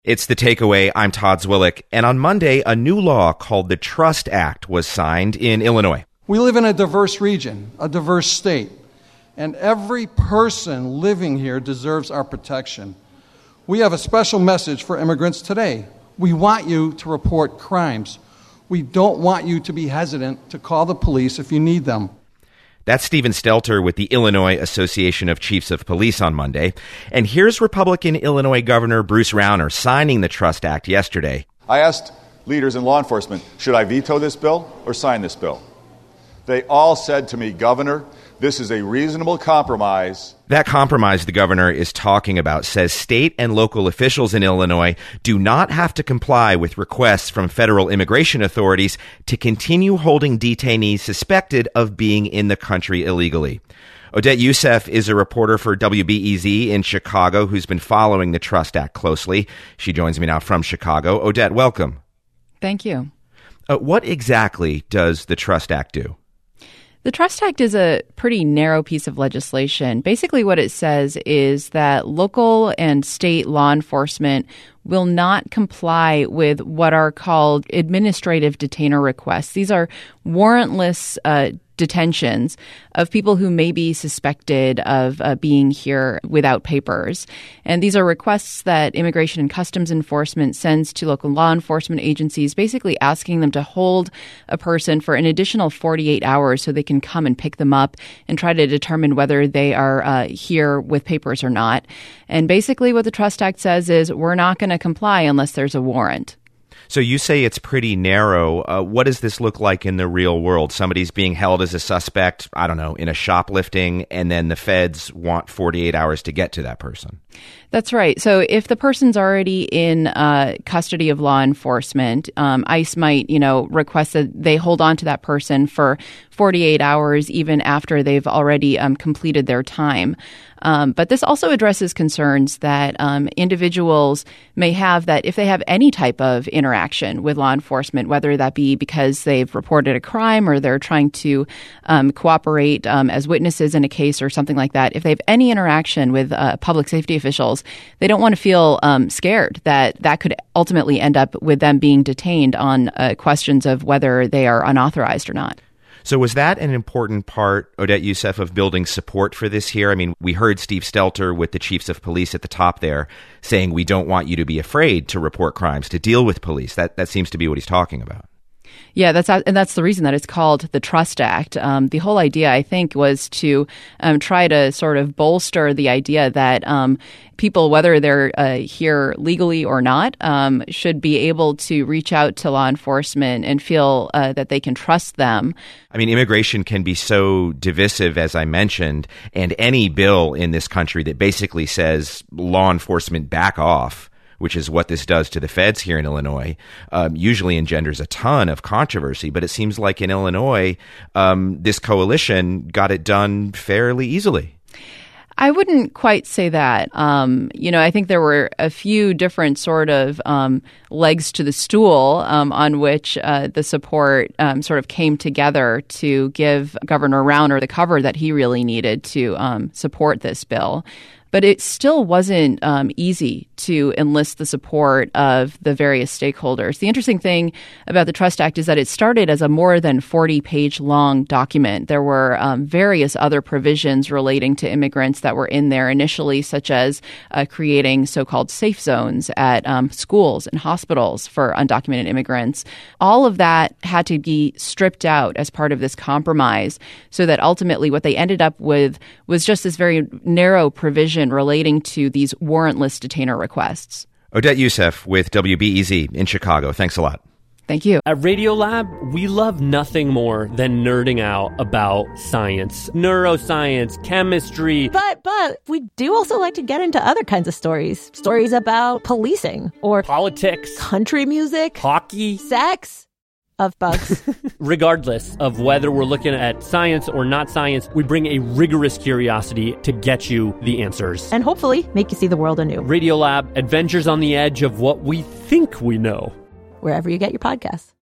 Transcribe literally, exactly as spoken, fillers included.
It's The Takeaway. I'm Todd Zwillich. And on Monday, a new law called the Trust Act was signed in Illinois. We live in a diverse region, a diverse state, and every person living here deserves our protection. We have a special message for immigrants today. We want you to report crimes. We don't want you to be hesitant to call the police if you need them. That's Stephen Stelter with the Illinois Association of Chiefs of Police on Monday. And here's Republican Illinois Governor Bruce Rauner signing the Trust Act yesterday. I asked leaders in law enforcement, should I veto this bill or sign this bill? They all said to me, Governor, this is a reasonable compromise. That compromise the governor is talking about says state and local officials in Illinois do not have to comply with requests from federal immigration authorities to continue holding detainees suspected of being in the country illegally. Odette Yousef is a reporter for W B E Z in Chicago who's been following the Trust Act closely. She joins me now from Chicago. Odette, welcome. Thank you. Uh, what exactly does the Trust Act do? The Trust Act is a pretty narrow piece of legislation. Basically, what it says is that local and state law enforcement will not comply with what are called administrative detainer requests. These are warrantless uh, detentions of people who may be suspected of uh, being here without papers. And these are requests that Immigration and Customs Enforcement sends to local law enforcement agencies, basically asking them to hold a person for an additional forty-eight hours so they can come and pick them up and try to determine whether they are uh, here with papers or not. And basically what the Trust Act says is we're not going to comply unless there's a warrant. So you say it's pretty narrow. Uh, what does this look like in the real world? Somebody's being held as a suspect, I don't know, in a shoplifting, and then the feds want forty-eight hours to get to that person. That's right. So if the person's already in uh, custody of law enforcement, um, ICE might, you know, request that they hold on to that person for forty-eight hours, even after they've already um, completed their time. Um, but this also addresses concerns that um, individuals may have that if they have any type of interaction with law enforcement, whether that be because they've reported a crime or they're trying to um, cooperate um, as witnesses in a case or something like that, if they have any interaction with uh, public safety officials, they don't want to feel um, scared that that could ultimately end up with them being detained on uh, questions of whether they are unauthorized or not. So was that an important part, Odette Yousef, of building support for this here? I mean, we heard Steve Stelter with the chiefs of police at the top there saying we don't want you to be afraid to report crimes, to deal with police. That that seems to be what he's talking about. Yeah, that's and that's the reason that it's called the Trust Act. Um, the whole idea, I think, was to um, try to sort of bolster the idea that um, people, whether they're uh, here legally or not, um, should be able to reach out to law enforcement and feel uh, that they can trust them. I mean, immigration can be so divisive, as I mentioned, and any bill in this country that basically says law enforcement back off, which is what this does to the feds here in Illinois, um, usually engenders a ton of controversy. But it seems like in Illinois, um, this coalition got it done fairly easily. I wouldn't quite say that. Um, you know, I think there were a few different sort of um, legs to the stool um, on which uh, the support um, sort of came together to give Governor Rauner the cover that he really needed to um, support this bill. But it still wasn't um, easy to enlist the support of the various stakeholders. The interesting thing about the Trust Act is that it started as a more than forty-page long document. There were um, various other provisions relating to immigrants that were in there initially, such as uh, creating so-called safe zones at um, schools and hospitals for undocumented immigrants. All of that had to be stripped out as part of this compromise so that ultimately what they ended up with was just this very narrow provision relating to these warrantless detainer requests. Odette Yousef with W B E Z in Chicago. Thanks a lot. Thank you. At Radiolab, we love nothing more than nerding out about science, neuroscience, chemistry. But, but, we do also like to get into other kinds of stories. Stories about policing or politics, country music, hockey, sex. Of bugs. Regardless of whether we're looking at science or not science, we bring a rigorous curiosity to get you the answers. And hopefully make you see the world anew. Radiolab, adventures on the edge of what we think we know. Wherever you get your podcasts.